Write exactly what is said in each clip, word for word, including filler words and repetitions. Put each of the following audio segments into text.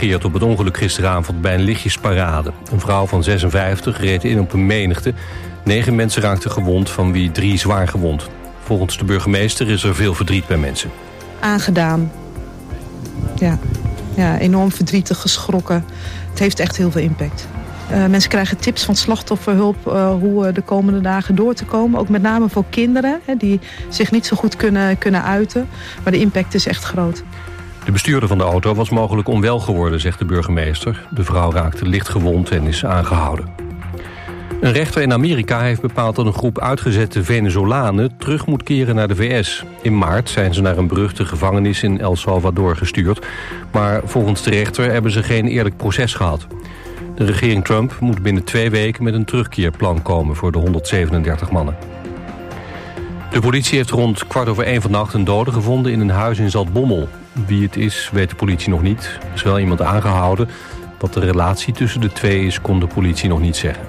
gereageerd op het ongeluk gisteravond bij een lichtjesparade. Een vrouw van zesenvijftig reed in op een menigte. Negen mensen raakten gewond, van wie drie zwaar gewond. Volgens de burgemeester is er veel verdriet bij mensen. Aangedaan. Ja, ja enorm verdrietig, geschrokken. Het heeft echt heel veel impact. Uh, mensen krijgen tips van slachtofferhulp uh, hoe uh, de komende dagen door te komen. Ook met name voor kinderen, hè, die zich niet zo goed kunnen, kunnen uiten. Maar de impact is echt groot. De bestuurder van de auto was mogelijk onwel geworden, zegt de burgemeester. De vrouw raakte licht gewond en is aangehouden. Een rechter in Amerika heeft bepaald dat een groep uitgezette Venezolanen terug moet keren naar de V S. In maart zijn ze naar een beruchte gevangenis in El Salvador gestuurd. Maar volgens de rechter hebben ze geen eerlijk proces gehad. De regering Trump moet binnen twee weken met een terugkeerplan komen voor de honderdzevenendertig mannen. De politie heeft rond kwart over één vannacht een dode gevonden in een huis in Zaltbommel. Wie het is, weet de politie nog niet. Er is wel iemand aangehouden. Wat de relatie tussen de twee is, kon de politie nog niet zeggen.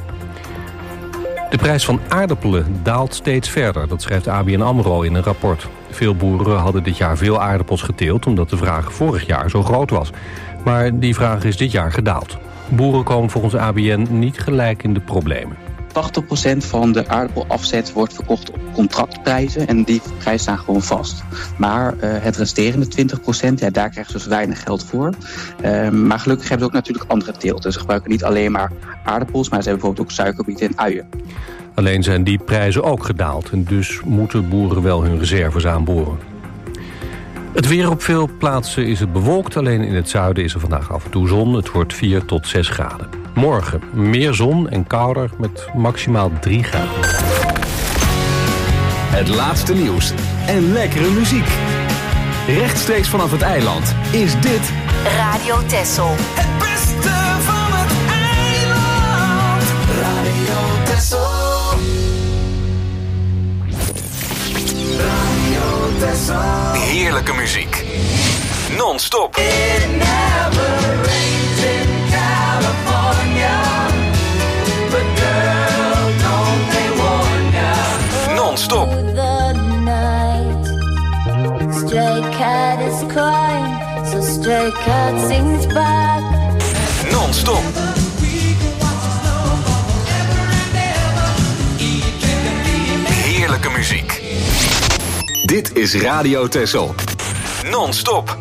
De prijs van aardappelen daalt steeds verder. Dat schrijft A B N AMRO in een rapport. Veel boeren hadden dit jaar veel aardappels geteeld, omdat de vraag vorig jaar zo groot was. Maar die vraag is dit jaar gedaald. Boeren komen volgens A B N niet gelijk in de problemen. tachtig procent van de aardappelafzet wordt verkocht op contractprijzen en die prijzen staan gewoon vast. Maar uh, het resterende twintig procent, ja, daar krijgen ze dus weinig geld voor. Uh, maar gelukkig hebben ze ook natuurlijk andere teelten. Ze gebruiken niet alleen maar aardappels, maar ze hebben bijvoorbeeld ook suikerbieten en uien. Alleen zijn die prijzen ook gedaald en dus moeten boeren wel hun reserves aanboren. Het weer op veel plaatsen is het bewolkt. Alleen in het zuiden is er vandaag af en toe zon. Het wordt vier tot zes graden. Morgen meer zon en kouder met maximaal drie graden. Het laatste nieuws en lekkere muziek. Rechtstreeks vanaf het eiland is dit Radio Texel. Het beste van het eiland. Radio Texel. Radio Texel. heerlijke muziek. Non-stop. It never rains in California, but girl, don't they warn ya. Non-stop. The night. Stray cat is crying, so stray cat sings back. Non-stop. Heerlijke muziek. Dit is Radio Texel. Non-stop.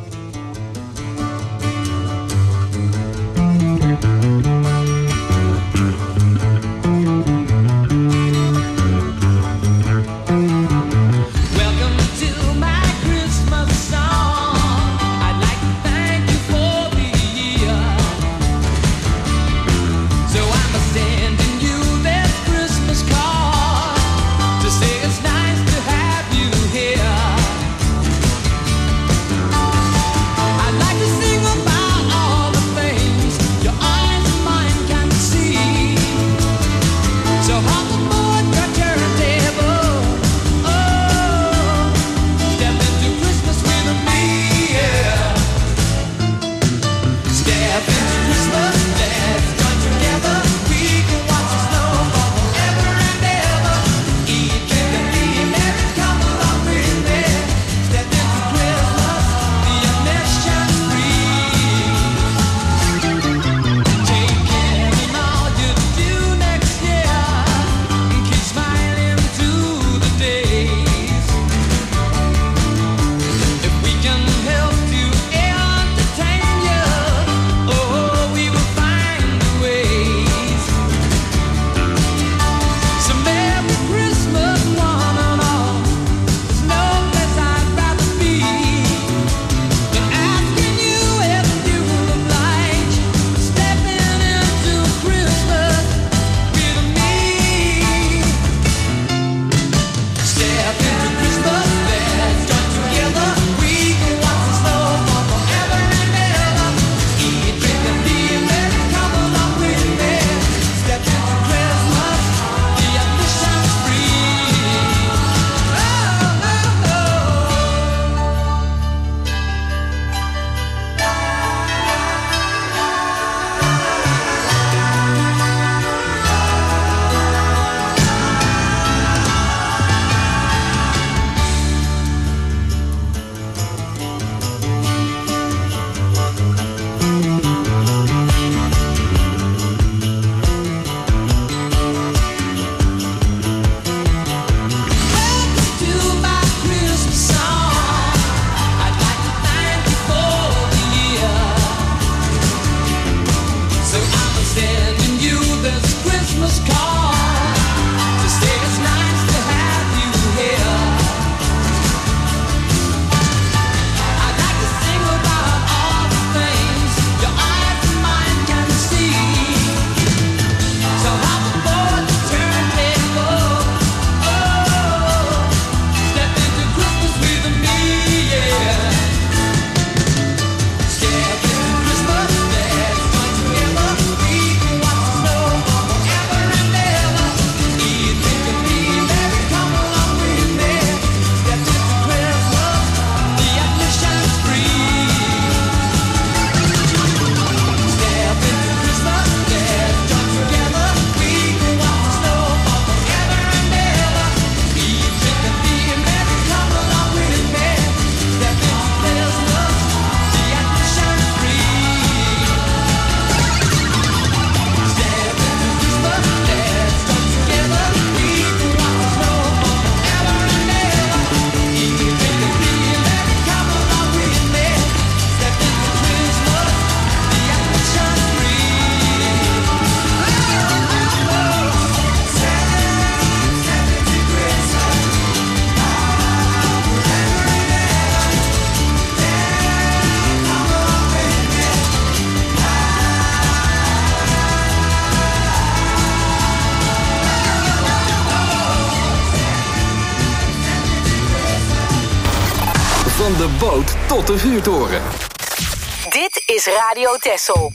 boot tot de vuurtoren. Dit is Radio Texel.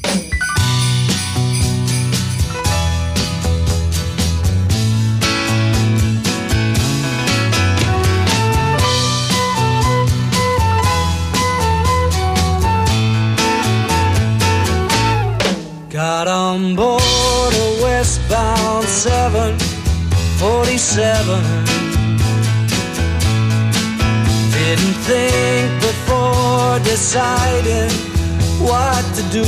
Got on board a westbound seven forty-seven. Didn't think before deciding what to do.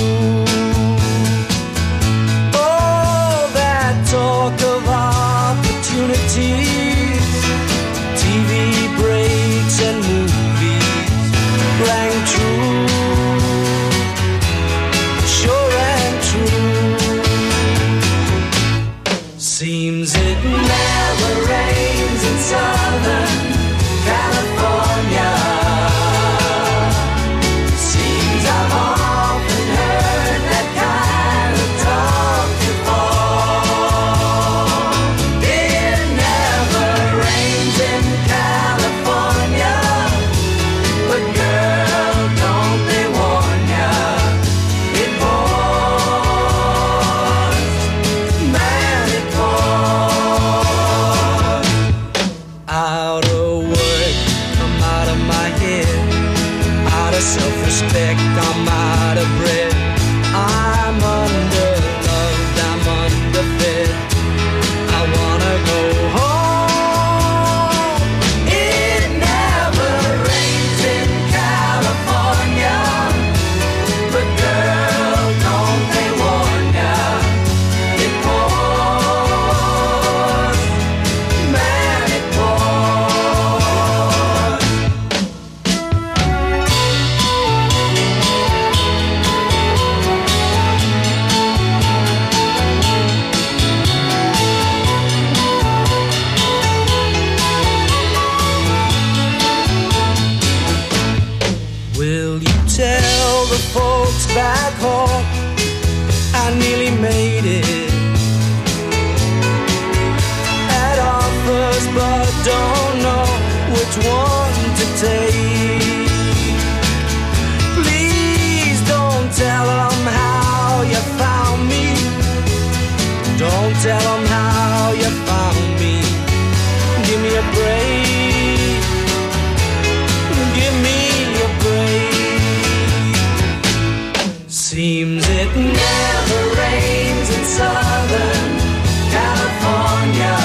Oh, that talk of opportunities, T V breaks and movies rang true. Sure and true. Seems it never rains in Southern California. Seems I've often heard that kind of talk before. It never rains in California, but girl, don't they warn ya? It pours, man, it pours. Out of work, I'm out of my head. Out of self-respect, I'm out of bread. I'm underloved, I'm underfed. I wanna go home. It never rains in California, but girl, don't they warn ya? It pours, man, it pours. Will you tell the folks back home I nearly made it? Had offers but don't know which one to take. Please don't tell them how you found me. Don't tell them how you found me. Give me a break. Give me a break. Seems it never rains in Southern California.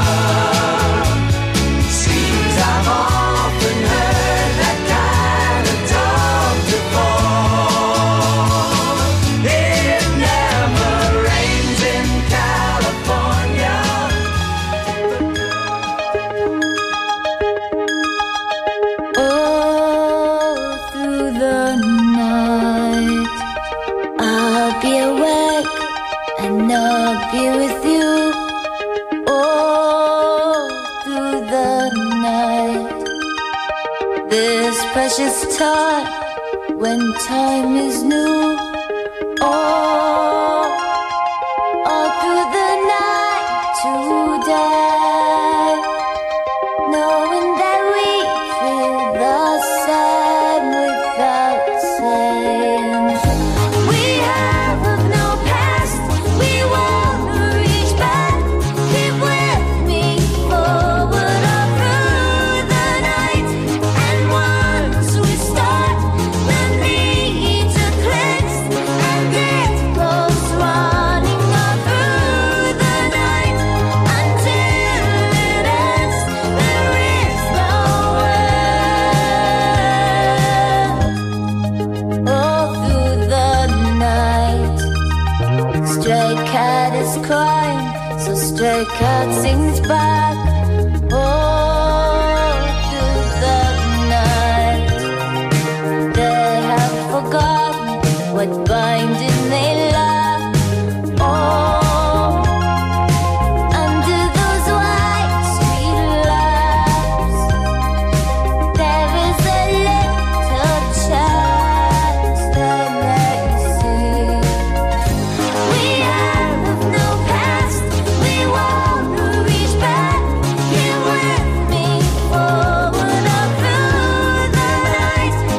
Seems I've often heard that kind of talk before. It never rains in California. All through the night, I'll be awake and I'll be with you. All through the night, this precious time when time is new. All, all through the night today, knowing that we feel the same without saying. We have of no past, we wanna reach back. Keep with me forward all through the night. And once we start, the need to cleanse, and it goes running all through the night until it ends. There is no end. All through the night, stray cat is crying, so stray cat sings back. All through the night, they have forgotten what binding they love. Oh, under those white street lamps, there is a little chance they may see. We have of no past, we wanna reach back. Here with me forward all through the night.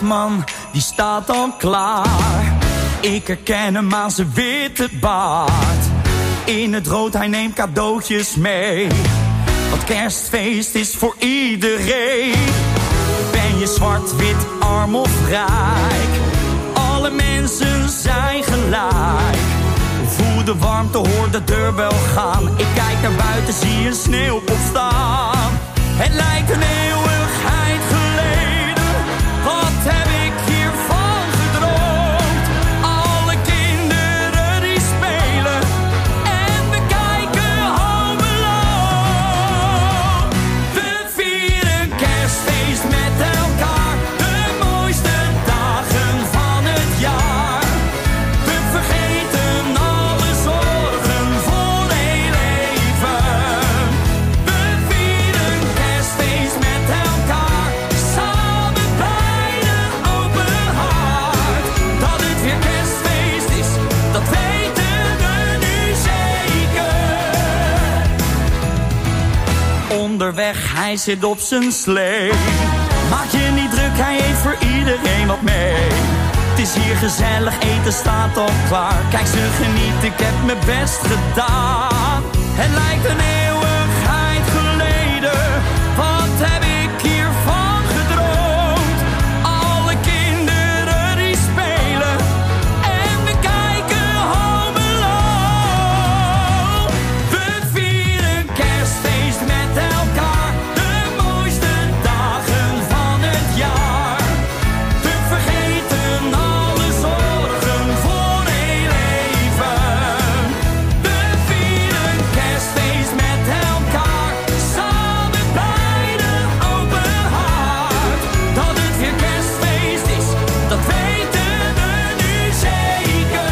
man, die staat al klaar. Ik herken hem aan zijn witte baard. In het rood, hij neemt cadeautjes mee. Want kerstfeest is voor iedereen. Ben je zwart, wit, arm of rijk? Alle mensen zijn gelijk. Voel de warmte, hoor de deurbel gaan. Ik kijk naar buiten, zie een sneeuwpop staan. Het lijkt een eeuwigheid geleden. Wat heb ik hiervan gedroomd? Alle kinderen die spelen. En we kijken Home Alone. We vieren kerstfeest met elkaar. De mooiste dagen van het jaar. We vergeten alle zorgen voor heel even. We vieren kerstfeest met elkaar. Samen bij de open hart. Dat het weer kerstfeest is, dat weten we nu zeker. Onderweg, hij zit op zijn slee. Maak je niet druk, hij heeft voor iedereen wat mee. Het is hier gezellig, eten staat al klaar. Kijk, ze genieten, ik heb mijn best gedaan. Het lijkt een eeuwigheid geleden. Wat heb ik hiervan gedroomd? Alle kinderen die spelen. En we kijken Home Alone. We vieren kerstfeest met elkaar. De mooiste dagen van het jaar. We vergeten alle zorgen voor heel even. We vieren kerstfeest met elkaar. Samen bij de open hart. Dat het weer kerstfeest is, dat weten we nu zeker.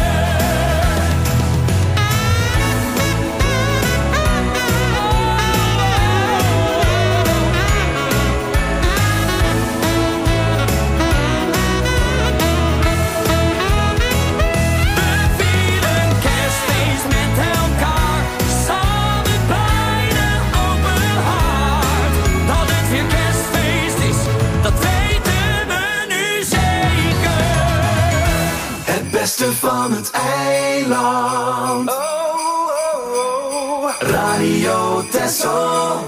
We vieren kerstfeest met elkaar. Samen bij de open hart. Dat het weer kerstfeest is, dat weten we nu zeker. Het beste van het eiland. Oh, oh, oh. Radio Texel.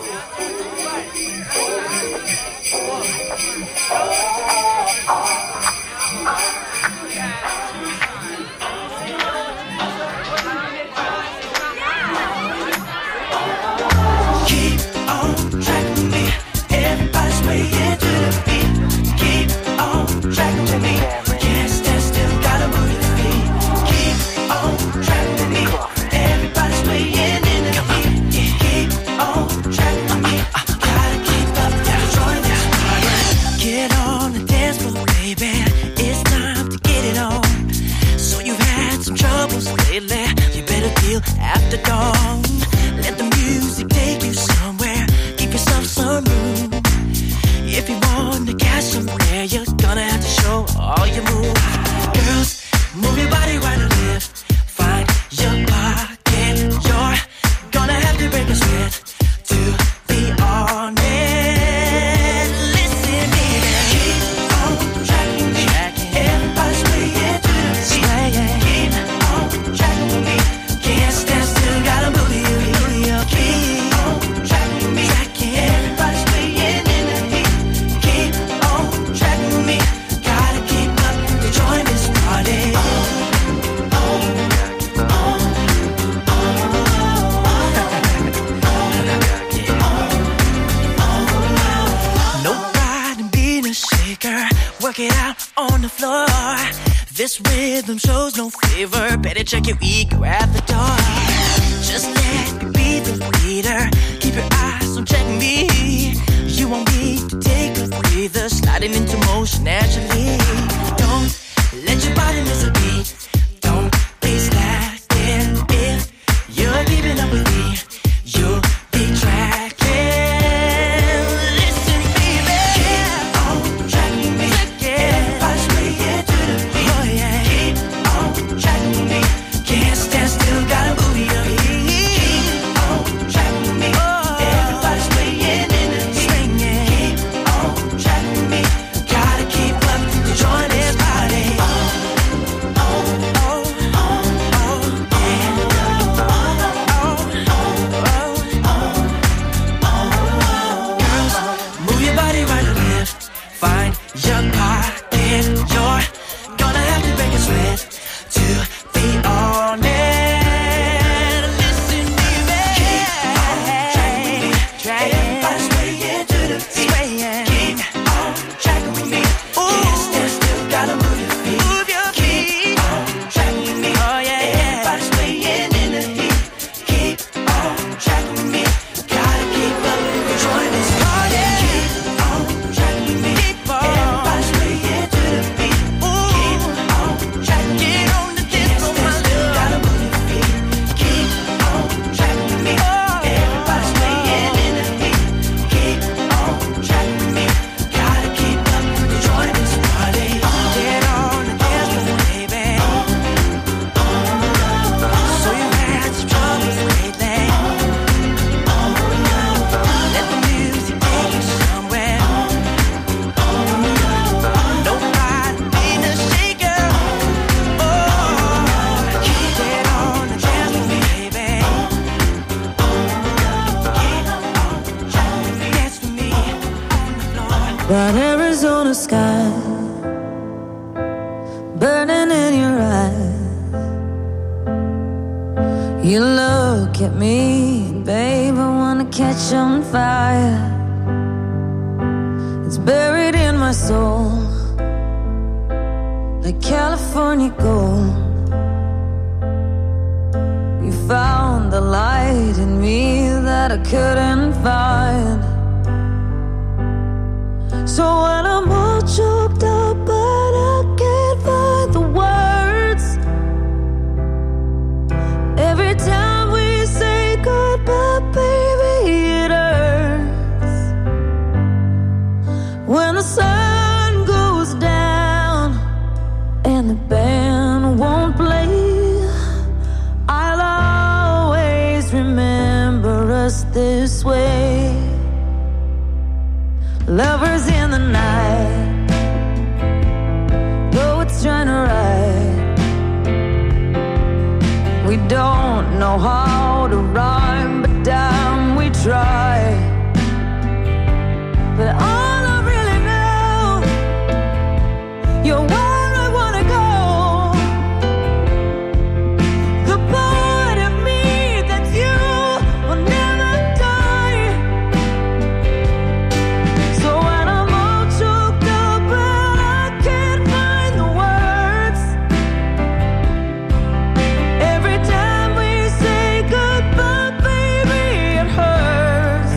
Keep on track with me. Everybody's swaying to the beat. Keep on track with me. Can't stand still, gotta move your feet. Keep on track with me. Everybody's swaying in the beat. Keep on track with me. Gotta keep up, gotta join this party. Get on the dance floor, baby. It's time to get it on. So you've had some troubles lately. You better deal after dawn. Let the music take you somewhere. Give yourself some room. If you want to catch somewhere, you're gonna have to show all your moves. Girls, move your body right and left. Find your pocket. You're gonna have to break a sweat to be on it. Listen, baby. Keep on track with me. Everybody's swaying to the beat. Keep on track with me. Can't stand still, gotta move your feet. Keep on track with me. Everybody's swaying in the beat. Keep on track with me. Gotta keep up to join this party. Oh, oh, oh, oh, oh. No pride in being a shaker. Work it out on the floor. This rhythm shows no favor. Better check your ego at the door. Just let me be the leader. Keep your eyes on check me. You won't need to take a breather. Sliding into motion naturally. Don't let your body miss a beat. Don't be slacking. If you're keeping up with me, you'll be tracking. Listen, baby. Keep on track with me. Everybody's swaying to the beat. Oh, yeah. Keep on track with me. Can't stand still, gotta move your feet. Keep on track with me. Everybody's swaying in the beat. Keep on track with me. Gotta keep up that Arizona sky burning in your eyes. You look at me, babe, I wanna catch on fire. It's buried in my soul like California gold. You found the light in me that I couldn't find. So when I'm all choked up but I can't find the words, every time we say goodbye, baby, it hurts. When the sun goes down and the band won't play, I'll always remember us this way. Lovers in the night, though it's trying to ride. We don't know how to rhyme, but damn, we try. But all I really know, you're where I wanna go. The part of me that's you will never die. So when I'm all choked up and I can't find the words, every time we say goodbye, baby, it hurts.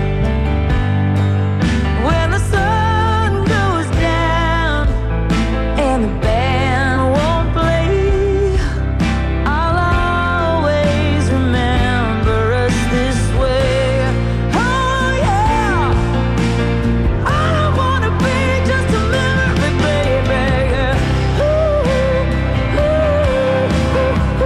When the sun goes down and the band won't play, I'll always remember us this way. Oh yeah, I don't wanna be just a memory, baby. Ooh, ooh, ooh, ooh,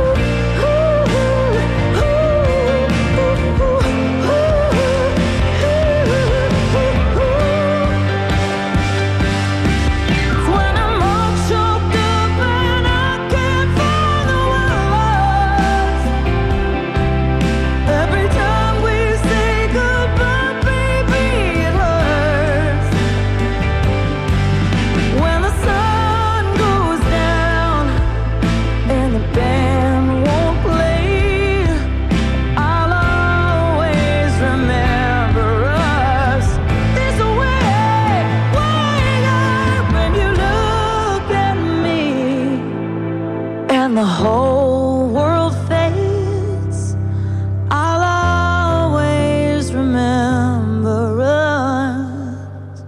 when I'm all choked up and I can't find the words, every time we say goodbye, baby, it hurts. When the sun goes down and the band won't play, I'll always remember us this way. Way up when you look at me and the whole world fades, I'll always remember us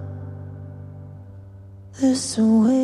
this way.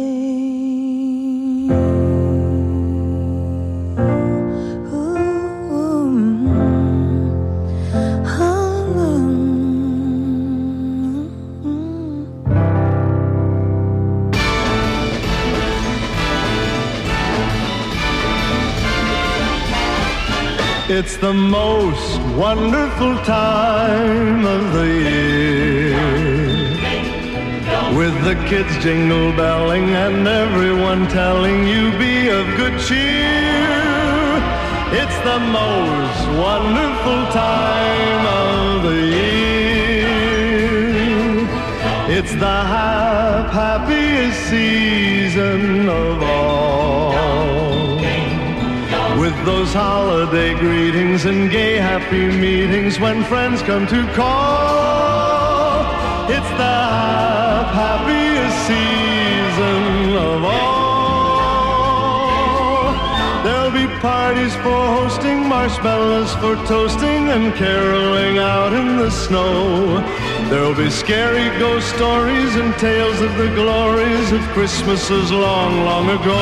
It's the most wonderful time of the year, with the kids jingle belling and everyone telling you be of good cheer. It's the most wonderful time of the year. It's the hap- happiest season of all, with those holiday greetings and gay happy meetings when friends come to call. It's the hap- happiest season of all. There'll be parties for hosting, marshmallows for toasting, and caroling out in the snow. There'll be scary ghost stories and tales of the glories of Christmases long, long ago.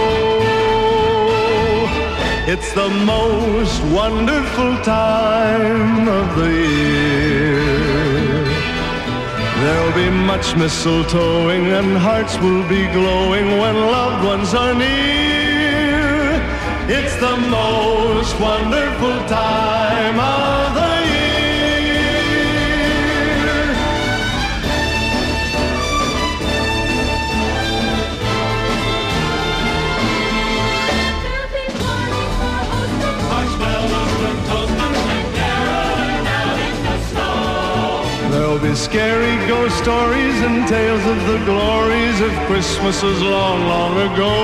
It's the most wonderful time of the year. There'll be much mistletoeing and hearts will be glowing when loved ones are near. It's the most wonderful time of the year. There'll be scary ghost stories and tales of the glories of Christmases long, long ago.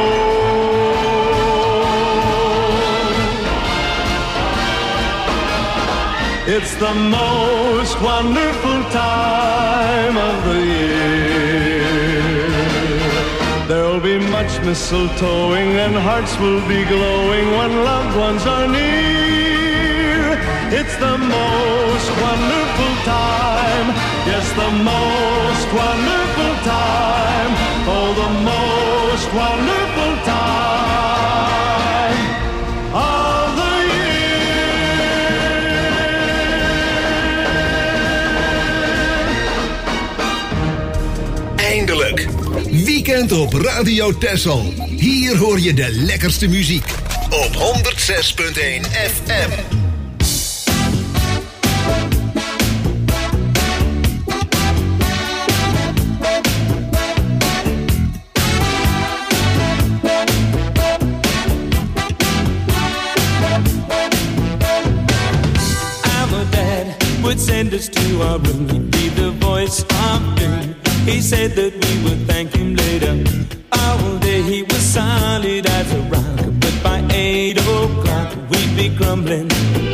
It's the most wonderful time of the year. There'll be much mistletoeing and hearts will be glowing when loved ones are near. It's the most wonderful time, yes, the most wonderful time, oh, the most wonderful time of the year. Eindelijk, weekend op Radio Texel. Hier hoor je de lekkerste muziek op honderd zes punt één F M. Would send us to our room, he'd be the voice of doom. He said that we would thank him later. All day he was solid as a rock, but by eight o'clock we'd be crumbling.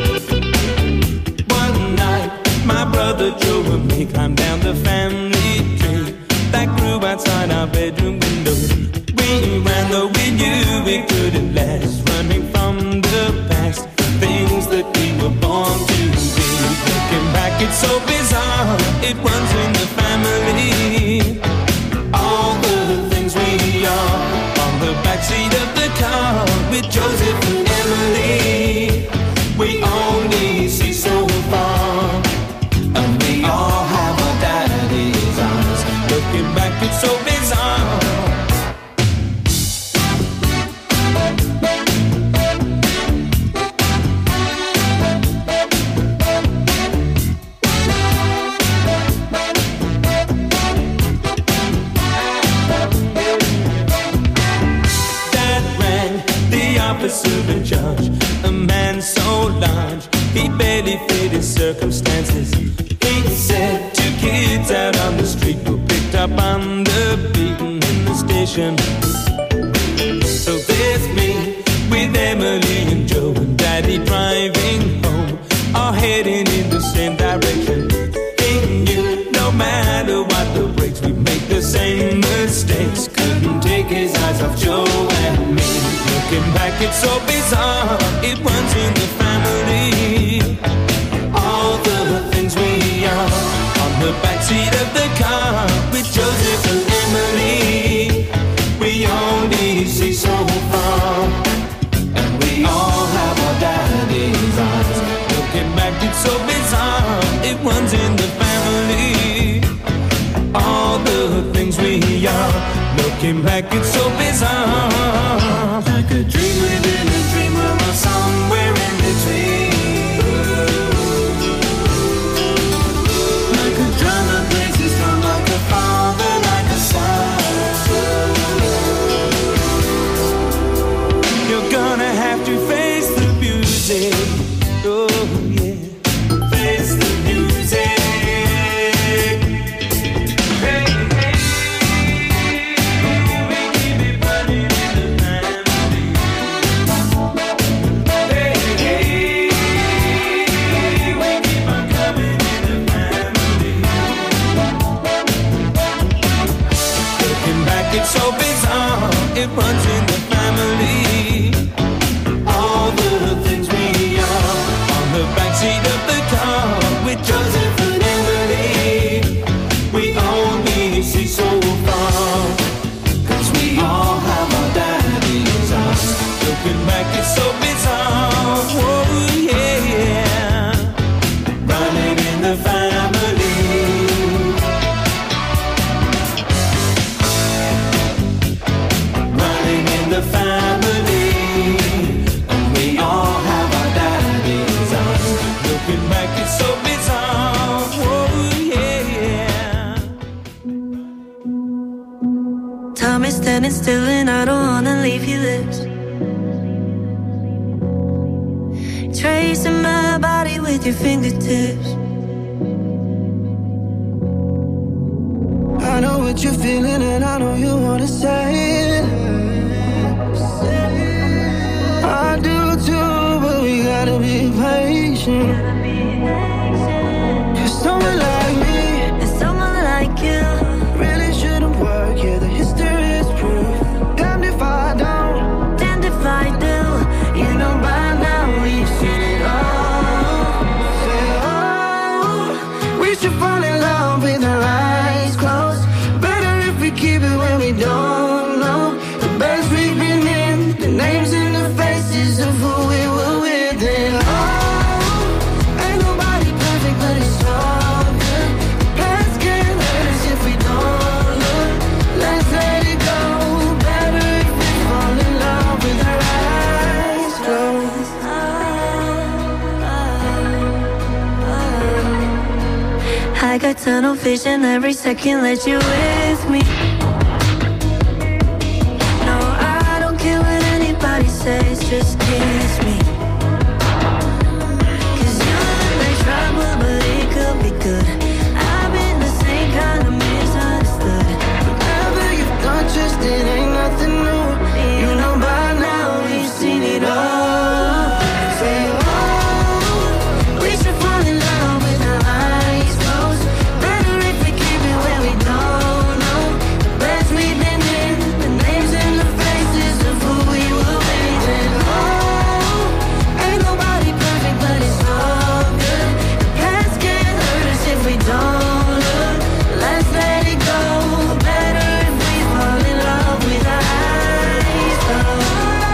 One night, my brother Joe and me climbed down the family tree that grew outside our bedroom window. We ran though we knew we couldn't last, running from the past, things that we were born to be. Looking back, it's so bizarre, it runs in the family. All the things we are on the backseat of the car with Joseph and Emily. We only see so far, and we all have our daddy's eyes. Looking back, it's so bizarre. Officer in charge, a man so large, he barely fit his circumstances. He said two kids out on the street were picked up on the beaten in the station. So there's me with Emily and Joe and Daddy driving home, all heading in the same direction. He knew no matter what the brakes, we make the same mistakes. Couldn't take his eyes off Joe and me. Looking back, it's so bizarre, it runs in the family. All the things we are on the backseat of the car with Joseph and Emily. We only see so far, and we all have our daddy's eyes. Looking back, it's so bizarre, it runs in the family. All the things we are, looking back, it's so bizarre. Like a dream within a dream, we're somewhere in between. Like a drum that plays its drum, like a father, like a son. You're gonna have to face the music. Oh yeah, face the music. It's so bizarre, it runs in the family. All the things we are on the backseat of the car with Joseph and Emily. We only see so far, cause we all have our daddy's eyes. Looking back, it's so bizarre. Oh yeah, yeah. Running in the family. The family, and we all have our daddy's eyes. Looking back, it's so bizarre. Oh yeah, yeah. Time is standing still, and I don't wanna leave your lips. Tracing my body with your fingertips. what you're feeling, and I know you wanna say it. I do too, but we gotta be patient. Cause someone like me and someone like you really shouldn't work. Yeah, the history is proof. Damned if I don't, damned if I do. You know by now we've seen it all. Say, oh, we should fall in love with our eyes closed. Better if we keep it when we don't know the best we've been in, the names and the faces of who we were with. And oh, ain't nobody perfect, but it's all good. The past can't hurt us if we don't look. Let's let it go. Better if we fall in love with our eyes closed. I got tunnel vision every second that you're with me. No, I don't care what anybody says, just kiss me. Cause you look like trouble, but it could be good. I've been the same kind of misunderstood. Whatever you've done, just it ain't nothing new. You know by now we've seen it all. Say, oh, we should fall in love with our eyes closed. Better if we keep it where we don't know the best we've been in, the names and the faces of who we were with. And oh, ain't nobody perfect, but it's all good. The past can't hurt us if we don't look. Let's let it go. Better if we fall in love with our eyes closed.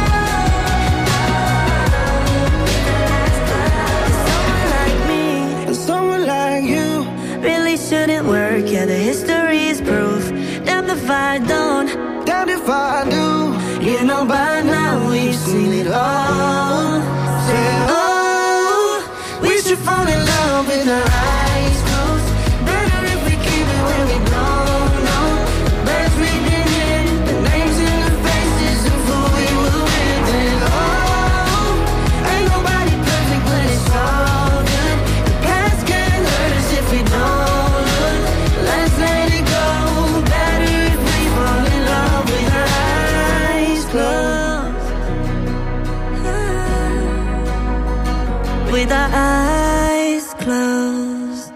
Someone like me And someone like you really shouldn't work. Yeah, the history is proof. Damn if I don't, damned if I do. You know by now we've seen it all. Say, oh, we should fall in love with our eyes closed. Better if we keep it when we don't know the best we've been in, the names and the faces of who we were with. And oh, ain't nobody perfect, but it's all good. The past can't hurt us if we don't look. Let's let it go. Better if we fall in love with our eyes closed. with our eyes closed.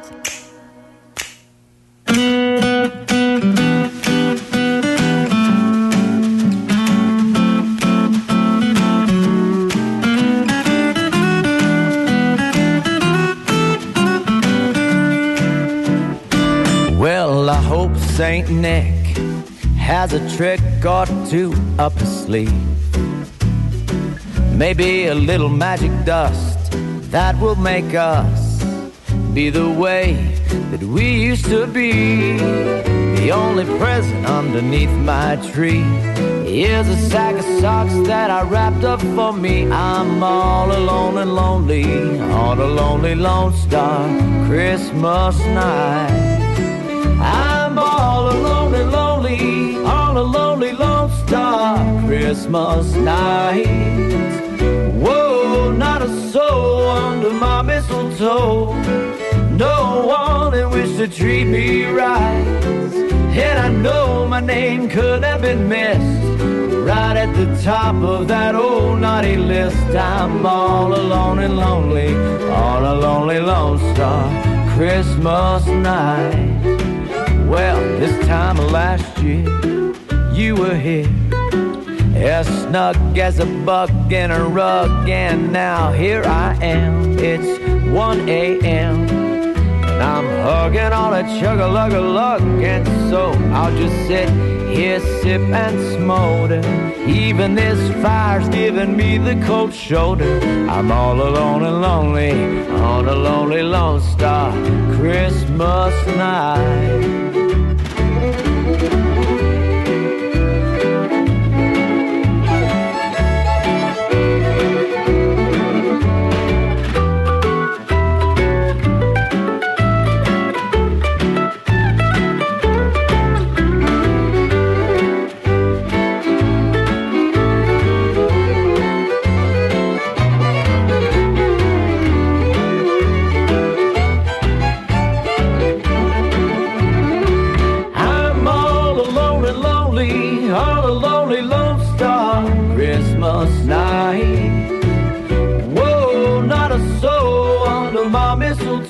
Well, I hope Saint Nick has a trick or two up his sleeve. Maybe a little magic dust that will make us be the way that we used to be. The only present underneath my tree is a sack of socks that I wrapped up for me. I'm all alone and lonely on a lonely Lone Star Christmas night. I'm all alone and lonely on a lonely Lone Star Christmas night. Whoa, not a soul under my mistletoe. No one that wished to treat me right. And I know my name could have been missed right at the top of that old naughty list. I'm all alone and lonely on a lonely Lone Star Christmas night. Well, this time of last year, you were here, as snug as a bug in a rug, and now here I am, it's one a.m. and I'm hugging on a chug-a-lug-a-lug, and so I'll just sit here, sip and smolder. Even this fire's giving me the cold shoulder. I'm all alone and lonely on a lonely Lone Star Christmas night.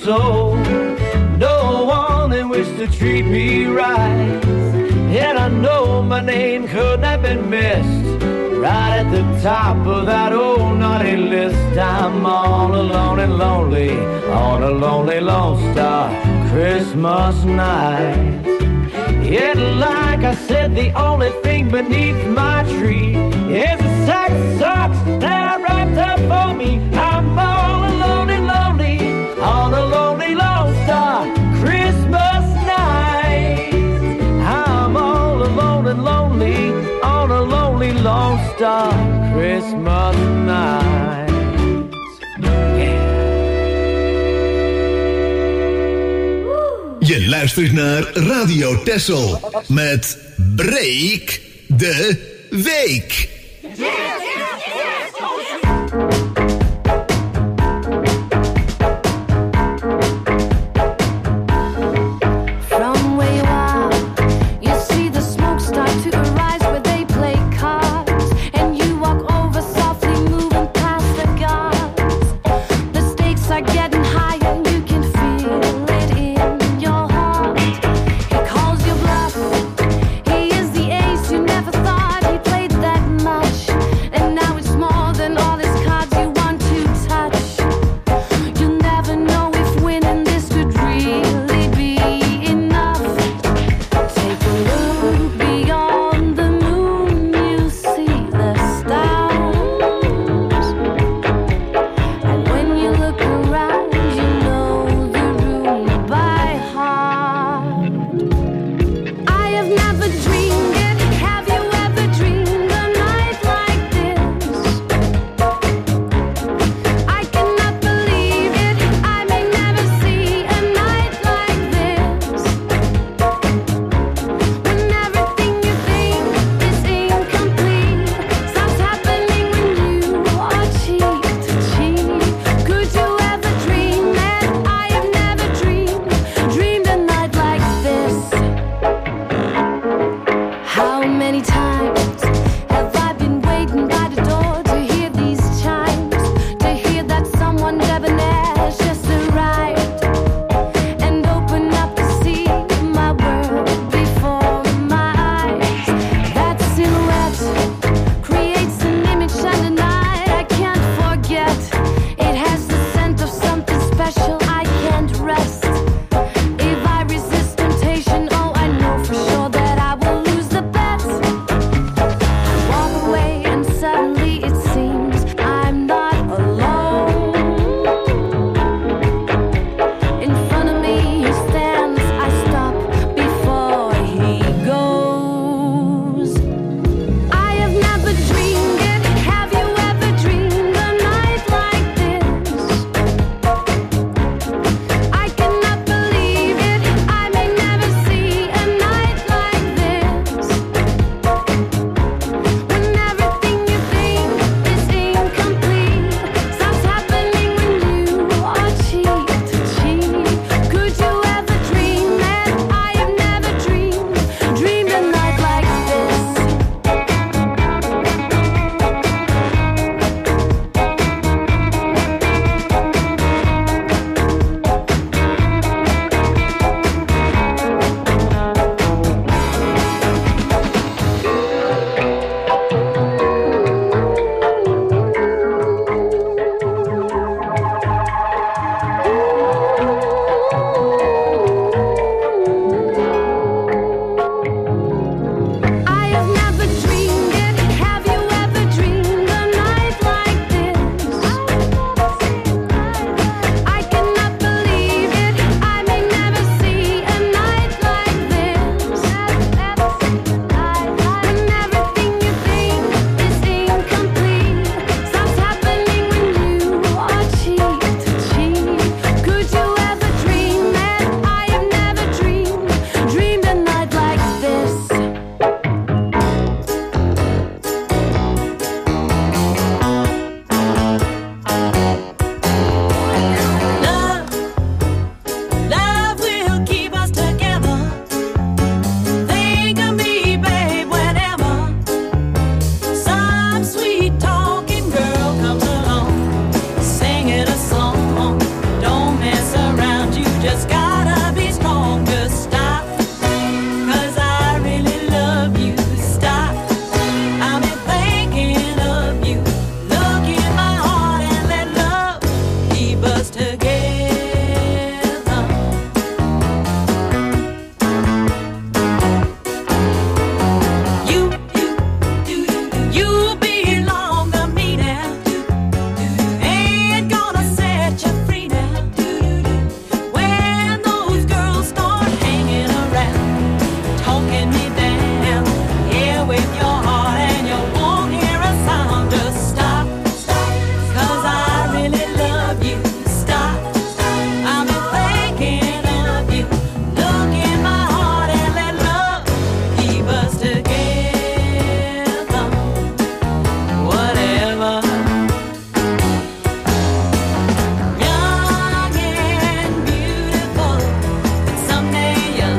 soul. No one that wished to treat me right. And I know my name couldn't have been missed. Right at the top of that old naughty list. I'm all alone and lonely on a lonely Lone Star Christmas night. Yet like I said, the only thing beneath my tree is a sack of socks that I wrapped up for me. I'm all alone and lonely on a lonely Lone Star Christmas night. I'm all alone and lonely on a lonely Lone Star Christmas night. Je luistert naar Radio Texel met Breek de Week. From where you are, you see the smoke start to rise where they play cards, and you walk over softly, moving past the guards. The stakes are getting higher, you can feel it in your heart. He calls you bluff, he is the ace you never thought he played that much, and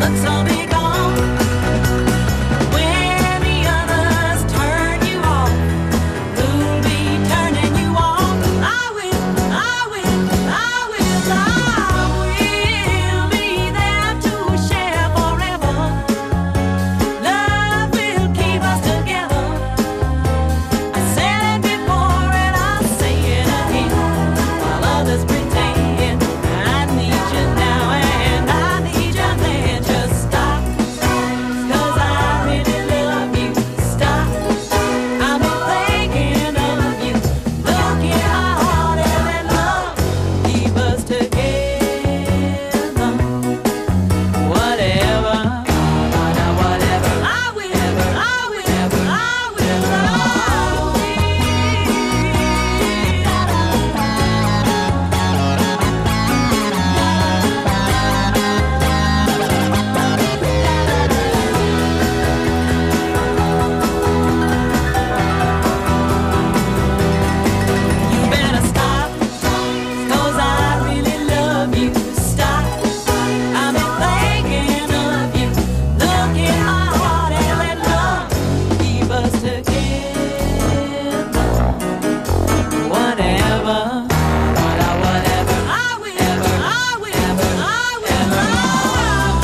looks will be gone. When the others turn you off, who'll be turning you on? I will, I will, I will, I will be there to share forever. Love will keep us together. I said it before and I'll say it again. While others pretend, I need you now and I need you then. Just stop, 'cause I really love you. Stop, I've been thinking of you. Look in my heart and let love keep us together. Whatever, whatever, I will, I will, I will love you. Better stop, 'cause I really love you. Stop, I've been thinking of you. Look in my heart and let love keep us together. Whatever, whatever, I will, I will, I will love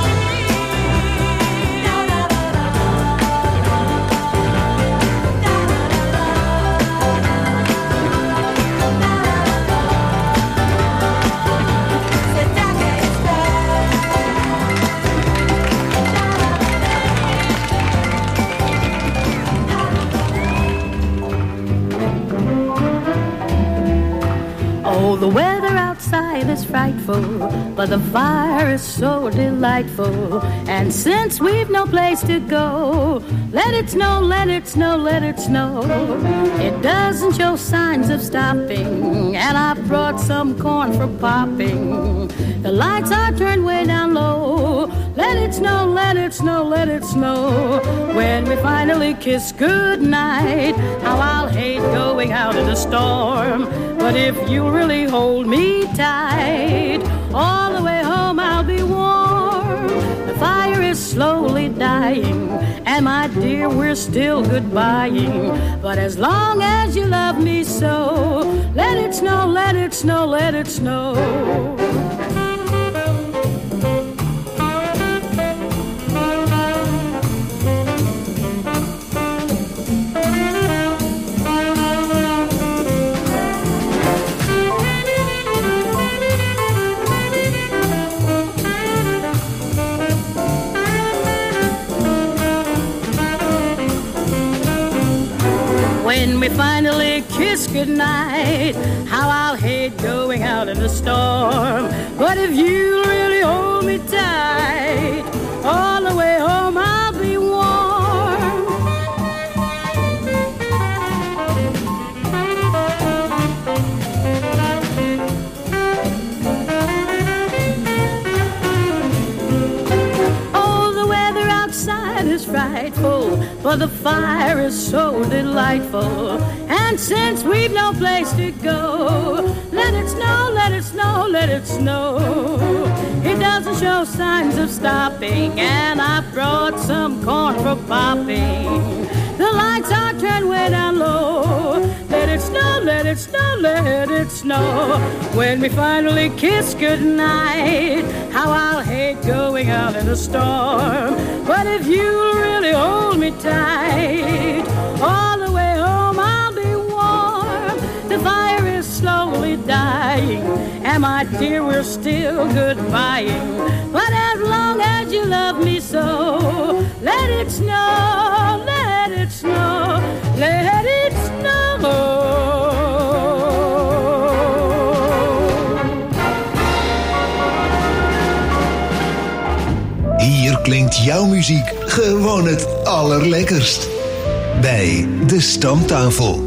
Oh, the weather outside is frightful, but the fire is so delightful. And since we've no place to go, let it snow, let it snow, let it snow. It doesn't show signs of stopping, and I brought some corn for popping. The lights are turned way down low. Let it snow, let it snow, let it snow. When we finally kiss goodnight, how I'll hate going out in the storm. But if you really hold me tight, all the way home I'll be warm. The fire is slowly dying, and my dear, we're still goodbying. But as long as you love me so, let it snow, let it snow, let it snow. When we finally kiss goodnight, how I'll hate going out in the storm. But if you really hold me tight, all the way home I'll be warm. Oh, the weather outside is frightful, but the fire is so delightful. And since we've no place to go, let it snow, let it snow, let it snow. It doesn't show signs of stopping, and I brought some corn for popping. The lights are turned way down low. Let it snow, let it snow, let it snow. When we finally kiss goodnight, how I'll hate going out in a storm. But if you'll really hold me tight, all the way home I'll be warm. The fire is slowly dying, and my dear, we're still goodbying. But as long as you love me so, let it snow, let it snow, let it snow. Hier klinkt jouw muziek gewoon het allerlekkerst. Bij De Stamtafel.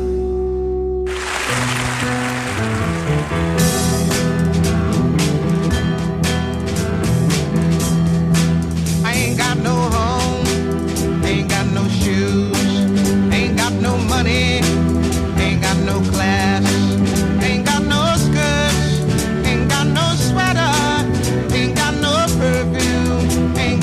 Ain't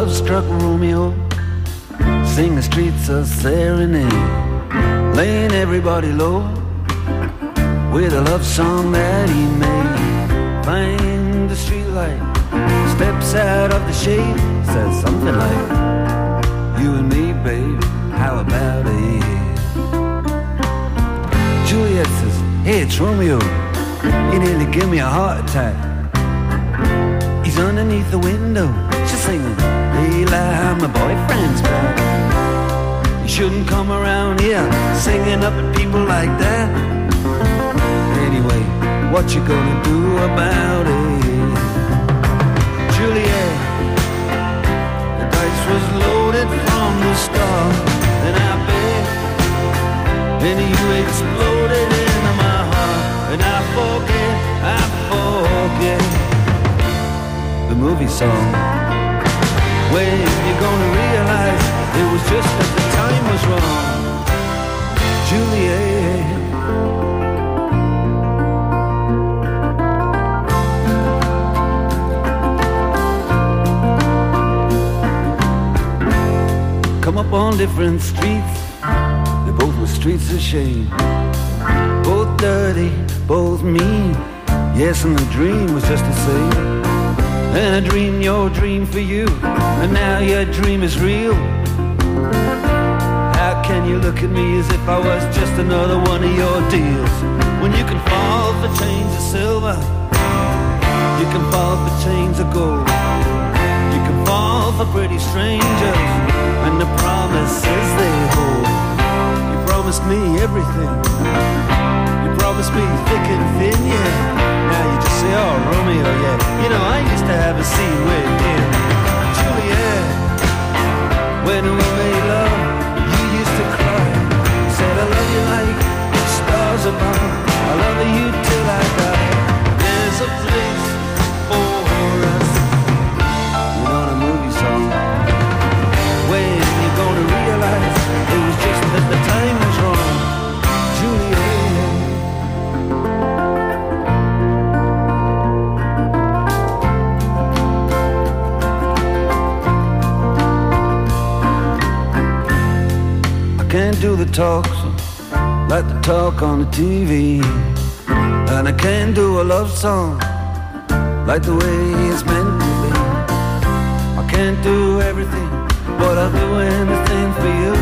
love-struck Romeo, sing the streets a serenade, laying everybody low with a love song that he made. Find the streetlight, steps out of the shade, says something like, you and me, baby, how about it? Juliet says, hey, it's Romeo, he nearly gave me a heart attack. He's underneath the window, she's singing, Leila, my boyfriend's back. You shouldn't come around here singing up at people like that. Anyway, what you gonna do about it? Juliet, the dice was loaded from the start, and I bet, and you exploded into my heart, and I forget, I forget the movie song. When you're gonna realize it was just that the time was wrong, Juliet. Come up on different streets, they both were streets of shame. Both dirty, both mean, yes, and the dream was just the same. And I dreamed your dream for you, and now your dream is real. How can you look at me as if I was just another one of your deals? When you can fall for chains of silver, you can fall for chains of gold, you can fall for pretty strangers and the promises they hold. You promised me everything, you promised me thick and thin, yeah. Now you just say, oh, Romeo, yeah. You know, I used to have a scene with him, Juliet. When we made love, you used to cry. You said, I love you like the stars above, I love you till I die. There's a place for us. You know the movie song. When you're gonna realize it was just that the time was wrong, Juliet. Can't do the talks like the talk on the T V, and I can't do a love song like the way it's meant to be. I can't do everything, but I'll do anything for you.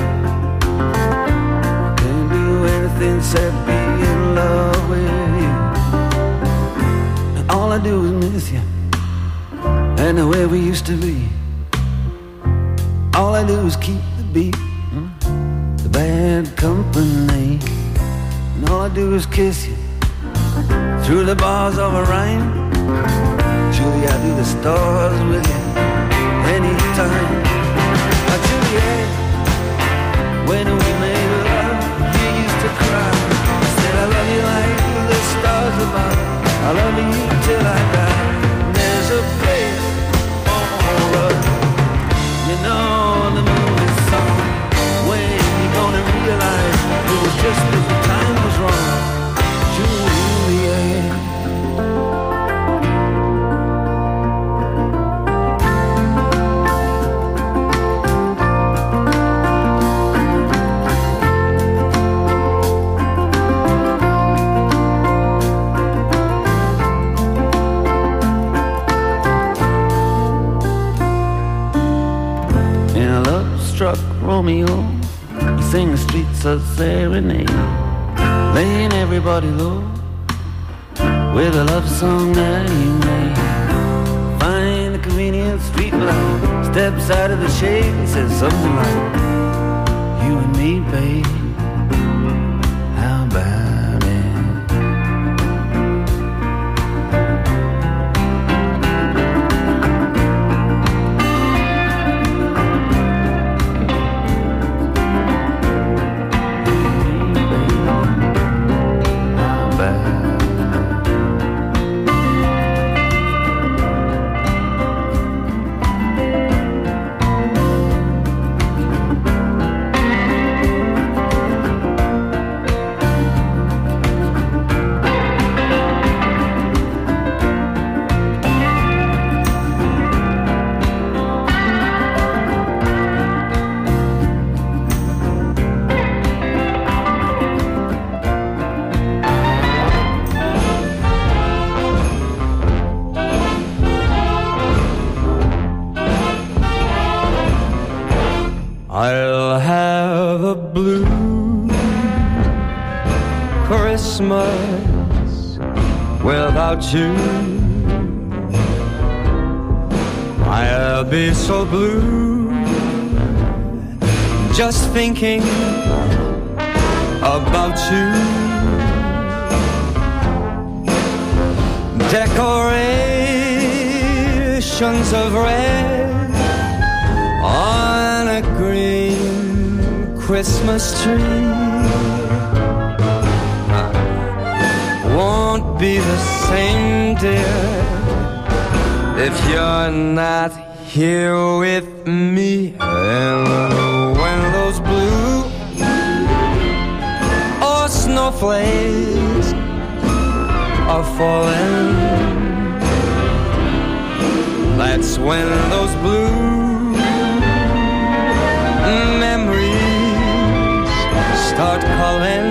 I can't do anything except be in love with you. And all I do is miss you and the way we used to be. All I do is keep the beat, bad company, and all I do is kiss you through the bars of a rhyme. Julie, I do the stars with you anytime. Oh, Juliet, when we made love, you used to cry. You said, I love you like the stars above, I love you till I die. There's a place for us, you know the movie song. When gonna realize it was just that the time was wrong, Juliet. And I love-struck Romeo, sing the streets a serenade, laying everybody low with a love song that he made. Find the convenient street light, steps out of the shade, he says something like, you and me, babe, how about it? about you, I'll be so blue, just thinking about you. Decorations of red on a green Christmas tree won't be the same, dear, if you're not here with me. And when those blue or snowflakes are falling, that's when those blue memories start calling.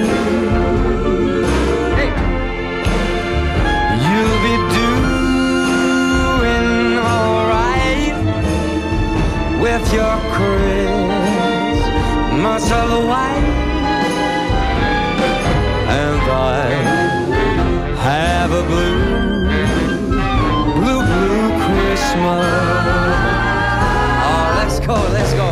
Hey. You'll be doing alright with your Christmas of white, and I have a blue, blue, blue Christmas. Oh, let's go, let's go.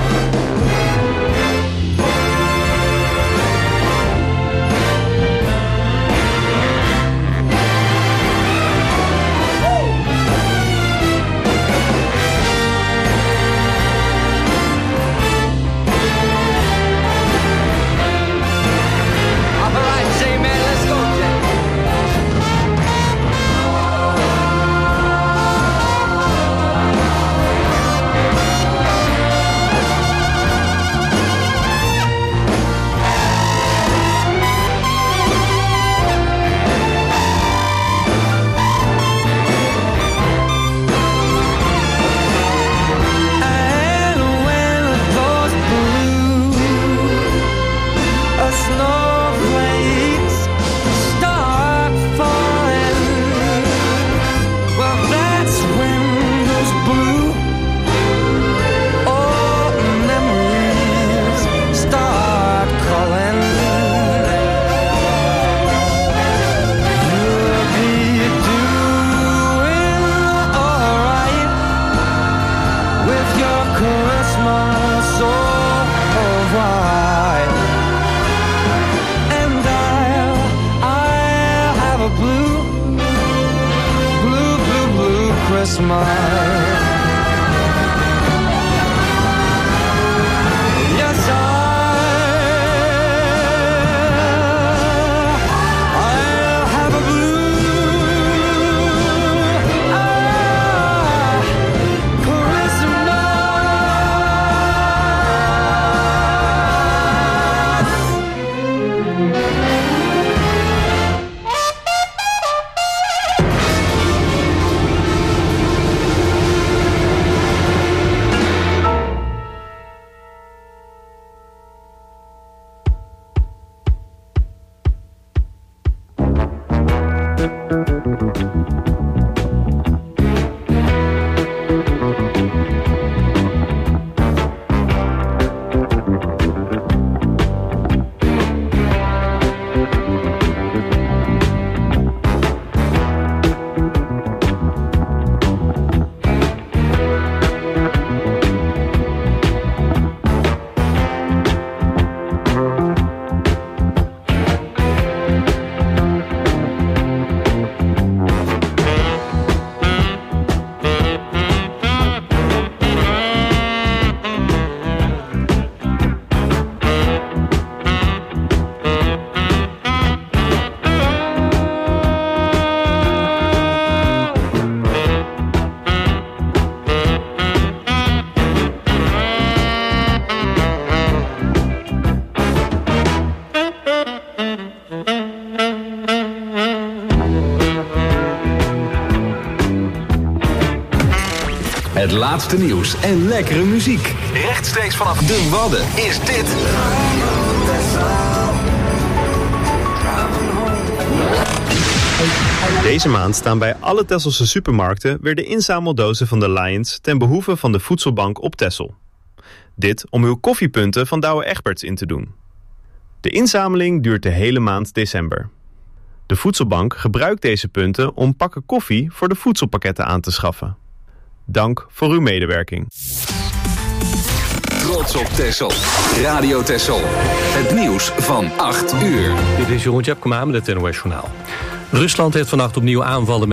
Het laatste nieuws en lekkere muziek. Rechtstreeks vanaf de Wadden is dit Deze maand staan bij alle Tesselse supermarkten weer de inzameldozen van de Lions ten behoeve van de voedselbank op Texel. Dit om uw koffiepunten van Douwe Egberts in te doen. De inzameling duurt de hele maand december. De Voedselbank gebruikt deze punten om pakken koffie voor de voedselpakketten aan te schaffen. Dank voor uw medewerking. Trots op Texel. Radio Texel. Het nieuws van acht uur. Dit is Jeroen Tjepkema met het N O S Journaal. Rusland heeft vannacht opnieuw aanvallen